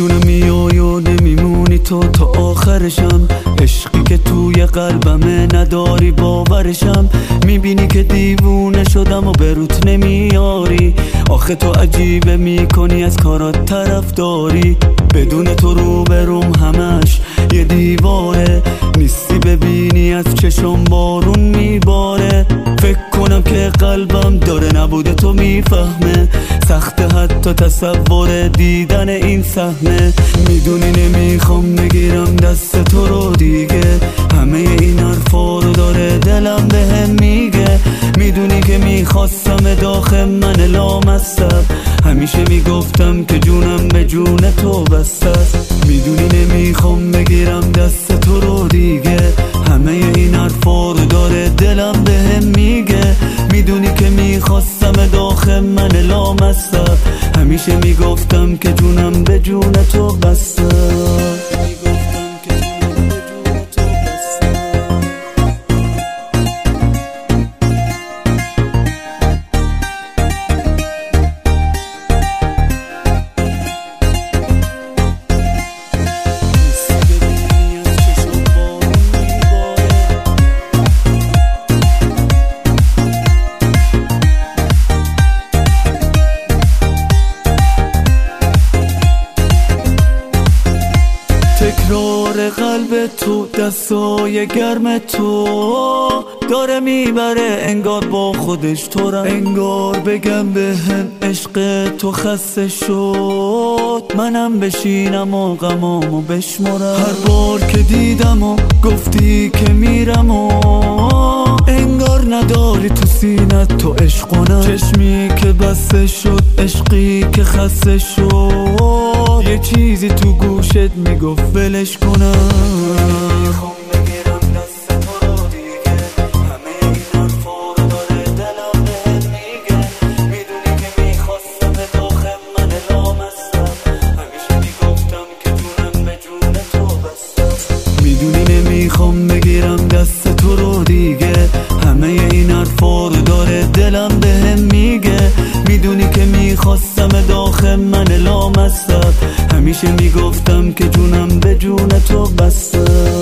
میدونم میای و نمیمونی تو تا آخرشم، عشقی که توی قلبمه نداری باورشم. میبینی که دیوونه شدم و بروت نمیاری، آخه تو عجیبه میکنی از کارات طرف داری. بدون تو رو بروم همش یه دیواره، نیستی ببینی از چشم بارون میباره. فکر کنم که قلبم داره نبوده تو میفهمه، سخته حتی تصور دیدن این صحنه. میدونی نمیخوام بگیرم دست تو رو دیگه، همه این حرفا رو داره دلم بهم میگه. میدونی که میخواستم داخل من لامصب، همیشه میگفتم که جونم به جون تو بسته است. میدونی نمیخوام بگیرم دست تو رو دیگه، همه این حرفا رو داره دلم بهم میگه. میدونی که میخواستم داخل من لامصب، همیشه میگفتم که جونم به جون تو بسته. تکرار قلب تو، دستای گرم تو داره میبره انگار با خودش تو را. انگار بگم به هم عشق تو خسته شد، منم بشینم و غمامو بشمرم. هر بار که دیدم و گفتی که میرم و انگار نداری تو سینت تو عشقونم. چشمی که بسته شد، عشقی که خسته شد، یه چیزی تو گوشت میگفت ولش کنم. میخوام بگیرم دست تو رو دیگه، همه این حرفا رو داره دلم بهم میگه. میدونی که میخواستم داخل من لامصب، همیشه میگفتم که جونم به جون تو بسته. میدونی نمیخوام بگیرم دست تو رو دیگه، همه این حرفا رو داره دلم بهم میگه. میدونی که میخواستم داخل من لامصب، همیشه میگفتم که جونم به جون تو بسته.